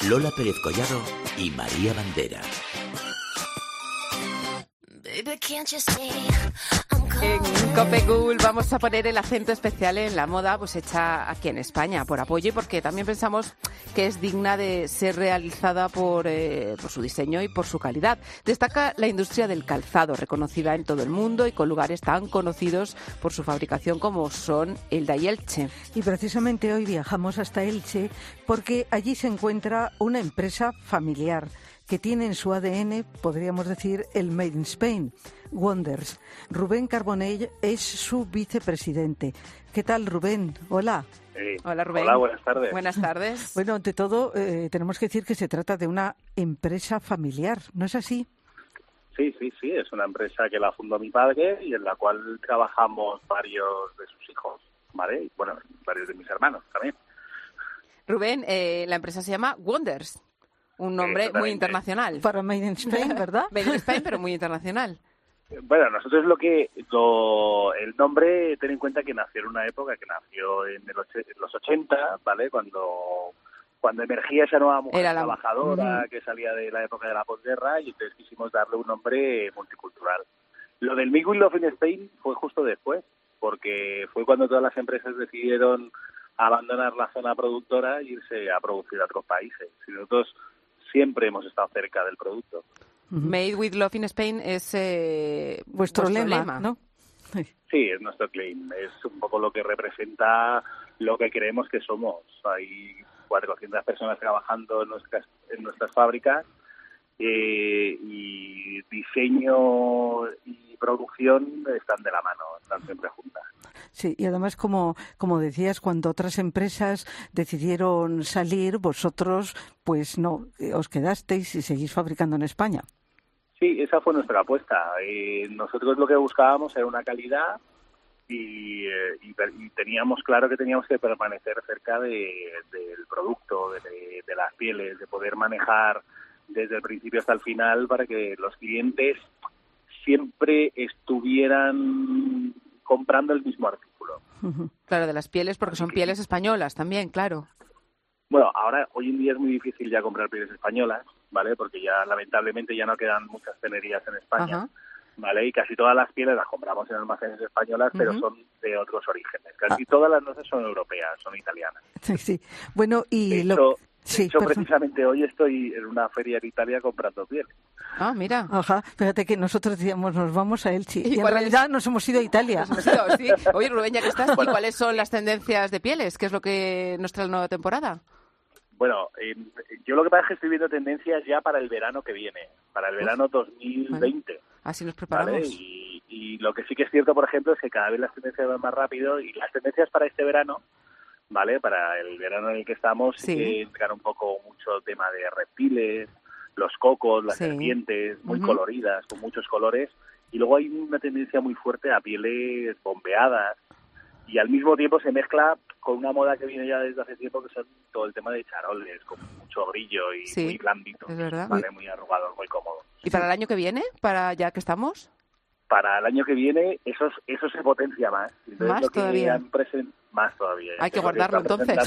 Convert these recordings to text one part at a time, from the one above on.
Lola Pérez Collado y María Bandera. En COPE Cool vamos a poner el acento especial en la moda pues hecha aquí en España, por apoyo y porque también pensamos que es digna de ser realizada por su diseño y por su calidad. Destaca la industria del calzado, reconocida en todo el mundo y con lugares tan conocidos por su fabricación como son Elda y Elche. Y precisamente hoy viajamos hasta Elche porque allí se encuentra una empresa familiar que tiene en su ADN, podríamos decir, el Made in Spain, Wonders. Rubén Carbonell es su vicepresidente. ¿Qué tal, Rubén? Hola. Hola, Rubén. Hola, buenas tardes. Buenas tardes. Bueno, ante todo, tenemos que decir que se trata de una empresa familiar, ¿no es así? Sí, es una empresa que la fundó mi padre y en la cual trabajamos varios de sus hijos, ¿vale? Y, bueno, varios de mis hermanos también. Rubén, la empresa se llama Wonders. Un nombre muy internacional. Para Made in Spain, ¿verdad? Made in Spain, pero muy internacional. Bueno, nosotros el nombre, ten en cuenta que nació en una época que nació en los 80, ¿vale? Cuando emergía esa nueva mujer trabajadora que salía de la época de la posguerra, y entonces quisimos darle un nombre multicultural. Lo del Make with Love in Spain fue justo después, porque fue cuando todas las empresas decidieron abandonar la zona productora e irse a producir a otros países. Y nosotros siempre hemos estado cerca del producto. Made with Love in Spain es vuestro lema, ¿no? Sí, es nuestro claim. Es un poco lo que representa lo que creemos que somos. Hay 400 personas trabajando en nuestras fábricas y diseño y producción están de la mano, están siempre juntas. Sí, y además, como decías, cuando otras empresas decidieron salir, vosotros, pues no, os quedasteis y seguís fabricando en España. Sí, esa fue nuestra apuesta. Nosotros lo que buscábamos era una calidad y teníamos claro que teníamos que permanecer cerca del producto, de las pieles, de poder manejar desde el principio hasta el final para que los clientes siempre estuvieran comprando el mismo artículo. Claro, de las pieles, porque son pieles españolas también, claro. Bueno, hoy en día es muy difícil ya comprar pieles españolas, ¿vale? Porque ya lamentablemente ya no quedan muchas tenerías en España. Ajá. ¿Vale? Y casi todas las pieles las compramos en almacenes españolas, pero son de otros orígenes. Casi todas las nuestras son europeas, son italianas. Sí. Bueno, y de hecho, precisamente hoy estoy en una feria en Italia comprando pieles. Ah, mira. Ajá, fíjate que nosotros decíamos, nos vamos a Elche. Y en realidad nos hemos ido a Italia. Sí. Oye, Rubén, ya que estás, ¿y cuáles son las tendencias de pieles? ¿Qué es lo que nos trae la nueva temporada? Bueno, yo lo que pasa es que estoy viendo tendencias ya para el verano que viene, para el verano 2020. Bueno, así nos preparamos. ¿Vale? Y lo que sí que es cierto, por ejemplo, es que cada vez las tendencias van más rápido y las tendencias para este verano, ¿vale? Para el verano en el que estamos, sí que entran un poco mucho tema de reptiles, los cocos, las serpientes, muy coloridas, con muchos colores. Y luego hay una tendencia muy fuerte a pieles bombeadas. Y al mismo tiempo se mezcla con una moda que viene ya desde hace tiempo, que son todo el tema de charoles, con mucho brillo y muy blanditos, ¿vale? Muy arrugados, muy cómodos. ¿Y para el año que viene? ¿Para ya que estamos? Para el año que viene eso se potencia más. Entonces, ¿Más todavía? Más todavía. Hay que guardarlo entonces.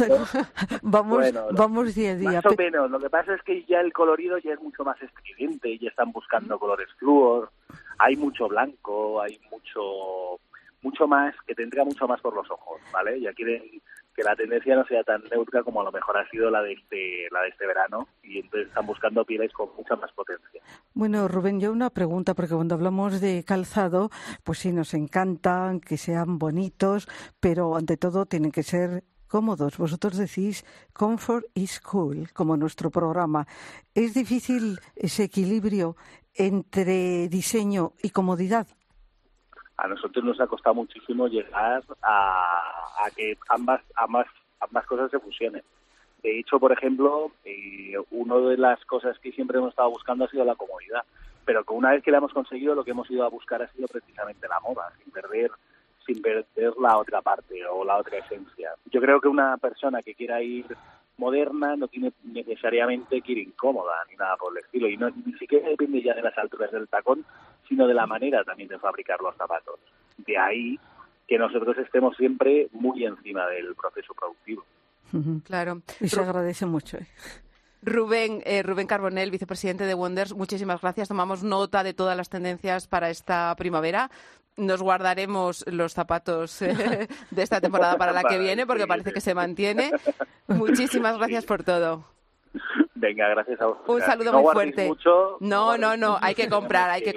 Vamos día a día. Más o menos. Lo que pasa es que ya el colorido ya es mucho más estridente, ya están buscando colores flúor, hay mucho blanco, hay mucho más, que tendrá mucho más por los ojos, ¿vale? Ya quieren que la tendencia no sea tan neutra como a lo mejor ha sido la de este verano, y entonces están buscando pieles con mucha más potencia. Bueno, Rubén, yo una pregunta, porque cuando hablamos de calzado, pues sí, nos encantan que sean bonitos, pero ante todo tienen que ser cómodos. Vosotros decís comfort is cool, como nuestro programa. ¿Es difícil ese equilibrio entre diseño y comodidad? A nosotros nos ha costado muchísimo llegar a que ambas cosas se fusionen. De hecho, por ejemplo, una de las cosas que siempre hemos estado buscando ha sido la comodidad, pero que una vez que la hemos conseguido, lo que hemos ido a buscar ha sido precisamente la moda, sin perder la otra parte o la otra esencia. Yo creo que una persona que quiera ir moderna no tiene necesariamente que ir incómoda ni nada por el estilo, y ni siquiera depende ya de las alturas del tacón, sino de la manera también de fabricar los zapatos. De ahí que nosotros estemos siempre muy encima del proceso productivo. Claro. Y se agradece mucho. Rubén Carbonell, vicepresidente de Wonders, muchísimas gracias. Tomamos nota de todas las tendencias para esta primavera. Nos guardaremos los zapatos de esta temporada para la que viene, porque parece que se mantiene. Muchísimas gracias por todo. Venga, gracias a vosotros. Un saludo No muy guardéis fuerte. mucho, No, hay que comprar. Hay que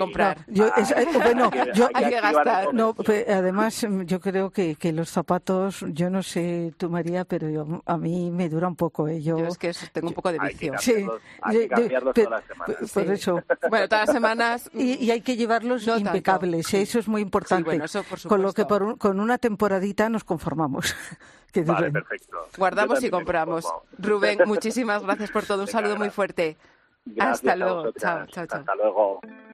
gastar. Además, yo creo que los zapatos, yo no sé tú, María, pero a mí me dura un poco. Yo es que tengo un poco de vicio. Hay que cambiarlos todas las semanas. Por eso. Bueno, todas las semanas. Y hay que llevarlos impecables, tanto. Eso es muy importante. Sí, bueno, eso por supuesto. Con lo que con una temporadita nos conformamos. Vale, perfecto. Guardamos y compramos. Rubén, muchísimas gracias por todo. Un saludo muy fuerte. Gracias. Hasta luego. A vosotras. Chao. Hasta luego.